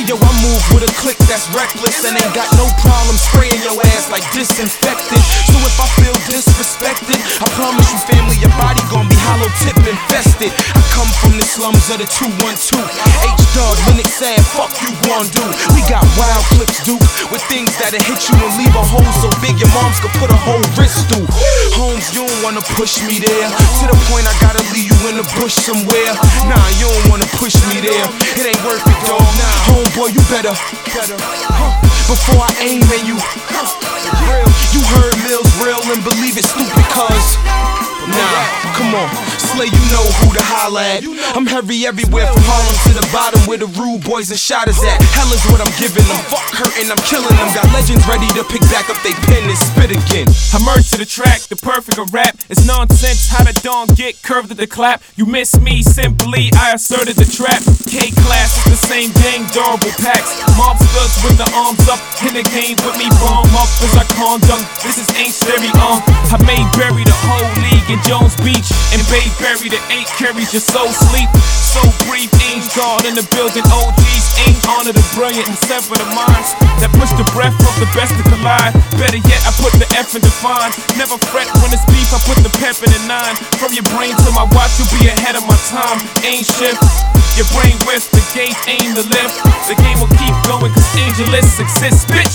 Yo, I move with a clique that's reckless and ain't got no problem spraying your ass like disinfectant. So if I feel disrespected, I promise you family, your body gon' be hollow tip infested. I come from the slums of the 212. H-Dog, when it's sad, fuck you gon' do. We got wild clips, Duke, with things that'll hit you and leave a hole so big your moms could put a whole wrist through. Holmes, you don't wanna push me there, to the point I gotta leave you in the bush somewhere. Nah, you don't wanna push me there, it ain't worth it, dog. Homeboy, you better before I aim at you. Real, you heard Mills real and believe it, stupid cuz. Nah, come on, Slay, you know who to holla at. I'm heavy everywhere from Harlem to the bottom where the rude boys and shotters at. Hell is what I'm giving them, fuck hurting, I'm killing them. Got legends ready to pick back up they pen and spit again. I merged to the track, the perfect rap. It's nonsense how the dawn get curved at the clap. You miss me, simply I asserted the trap. K-Class is the same gang, durable packs. Mobsters with the arms up, in the game with me, bomb up as I conduct. This is ain't scary, I made bury the whole league in Jones Beach, and Bay Berry the 8 carries your soul sleep. So brief, ain't God in the building, OGs ain't honor the brilliant and sever the minds that push the breath of the best to collide. Better yet, I put the F in define. Never fret when it's beef, I put the pep in the 9. From your brain to my watch, you'll be ahead of my time. Ain't shift, your brain whiffs, the gate aim the lift. The game will keep going cause Angelus exists, bitch.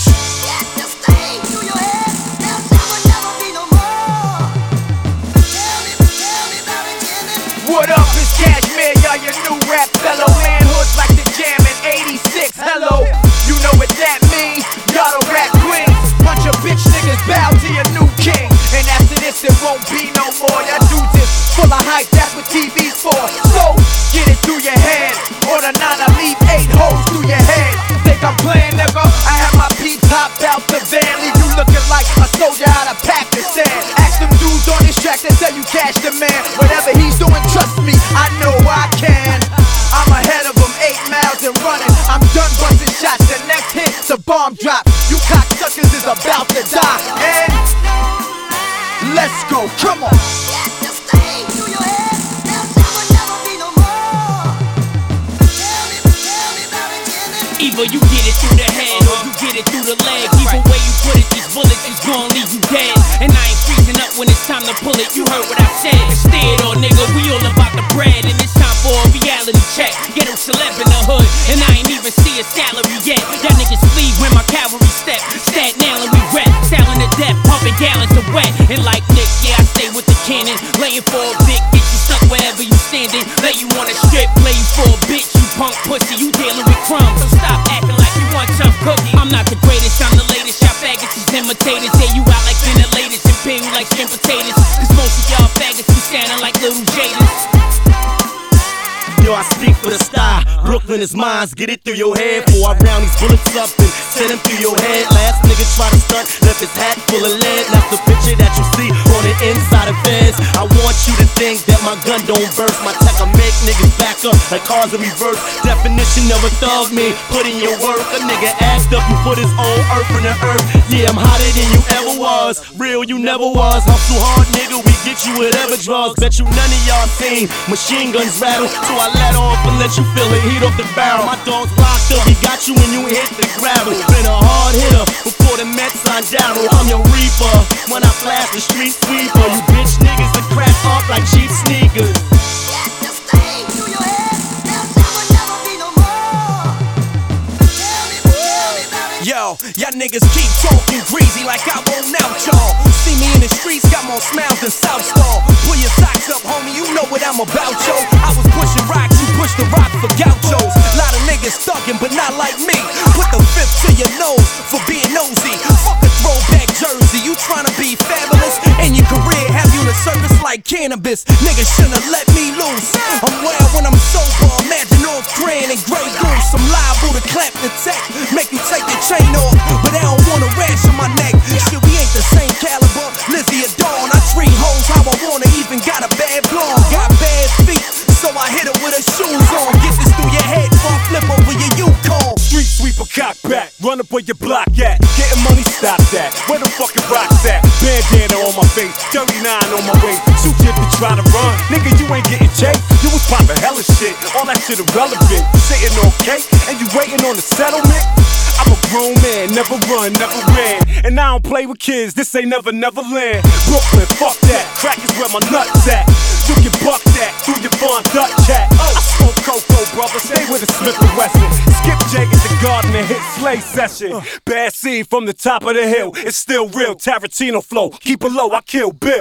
What up, it's Cashmere, y'all your new rap fellow. Manhood's like the jam in 86, hello. You know what that means, y'all the rap queens. Bunch of bitch niggas bow to your new king. And after this it won't be no more. Y'all do this full of hype, that's what TV's for. So, get it through your head. On a 9, I leave 8 holes through your head. Think I'm playing, nigga? I have my peeps hop out the van. Leave you looking like a soldier out of Pakistan. Ask them dudes on this track that tell you Cash the man. Whatever he's doing, trust me, I know I can. I'm ahead of him, 8 miles and running. I'm done busting shots, the next hit's a bomb drop. You cocksuckers is about to die. And let's go, come on. Either you get it through the head or you get it through the leg. Either way you put it, these bullets is gon' leave you dead. And I ain't freezing up when it's time to pull it. You heard what I said. Instead, or nigga, we all about the bread. And it's time for a reality check. Get them celeb in the hood, and I ain't even see a salary yet. Y'all niggas flee when my cavalry step. Stat now and we rep. Selling to death, pumping gallons of wet. And like Nick, yeah, I stay with the cannon. Laying for a Vic, get you stuck wherever you standing. Lay you on a strip, play you for a bitch. You punk pussy, you dealing with crumbs. So stop acting like you want tough cookie. I'm not the greatest, I'm the latest. Y'all faggots is imitators. Say you out like ventilators and pay you like skin potatoes. Cause most of y'all faggots be sounding like little jaders. Yo, I speak for the style. Brooklyn is mine, get it through your head. Before I round these bullets up and send them through your head. Last nigga try to stunt, left his hat full of lead. That's the picture that you see on the inside of feds. I want you to think that my gun don't burst. My tech will make niggas back up like cars in reverse. Definition of a thug mean put in your work. A nigga act up, you put his own earth in the earth. Yeah, I'm hotter than you ever was. Real, you never was. Hustle hard, nigga, we get you whatever drugs. Bet you none of y'all seen machine guns rattle. So I let off and let you feel the heat off the barrel. My dog's locked up, he got you when you hit the gravel. Been a hard hitter before the Mets signed Darryl. I'm your reaper when I flash the street sweeper. You bitch niggas that crack up like cheap sneakers. Yo, y'all niggas keep talking greasy like I won't out y'all. See me in the streets, got more smiles than South Star. Pull your socks up, homie, you know what I'm about, yo. I was pushing rocks, you push the rock for gauchos. Lot of niggas thuggin', but not like me. Put the fifth to your nose for being nosy. Fuck a throwback jersey, you tryna be fabulous. And your career have you the service like cannabis. Niggas shouldn't let me loose. I'm wild when I'm sober, imagine off Grand and Grey Goose. I'm liable to clap the tech, make you take your chain off, but I don't want a rash on my neck. Shit, we ain't the same caliber. Lizzie or Dawn, I treat hoes how I wanna. Even got a bad blonde, got bad feet, so I hit her with her shoes on. Get this through your head before I flip over your Yukon. Street sweeper, cock back, run up where your block at. Getting money, stop that. Where the fucking rocks at? bandana on my face, 39 on my way. Shoot you if you try to run, nigga, you ain't getting chased. You was poppin' hella shit, all that shit irrelevant. You sitting on cake, and you waiting on the settlement. I'm a grown man, never run, never ran. And I don't play with kids, this ain't never land. Brooklyn, fuck that, crack is where my nuts at. You can buck that through your Von Dutch chat. I smoke cocoa, brother, stay with a Smith & Wesson. Skip Jay at the garden and hit Slay session. Bad seed from the top of the hill, it's still real. Tarantino flow, keep it low, I kill Bill.